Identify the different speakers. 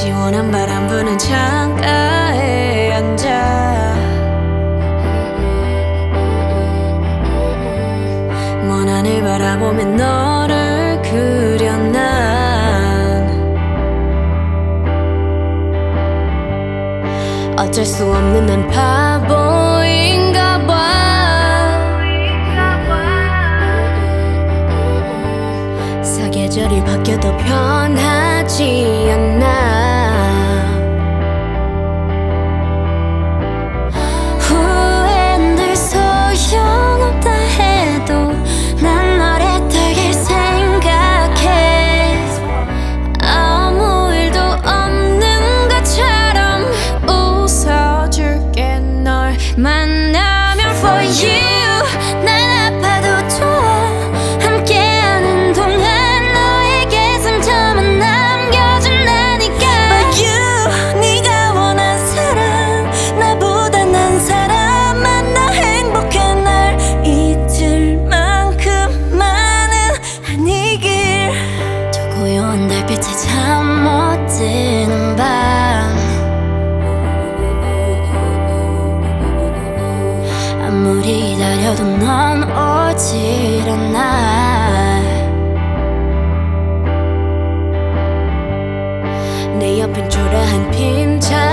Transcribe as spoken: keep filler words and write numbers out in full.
Speaker 1: 시원한 바람 부는 창가에 앉아 먼 하늘 바라보며 너를 그려 난 어쩔 수 없는 난 바보인가 봐. 사계절이 바뀌어도 변하지 않아. 후회는 늘 소용없다 해도 난 너를 되게 생각해. 아무 일도 없는 것처럼 웃어줄게. 널 만나면 for you 난 아파도 좋아. 함께하는 동안 너에게 상처만 남겨준다니까. But you 네가 원한 사람 나보다 난 사람만 나 행복해. 날 잊을 만큼만은 아니길. 저 고요한 달빛에 잠 못 드는 밤 아무리 기다려도 넌 오질 않아. 내 옆엔 초라한 빈자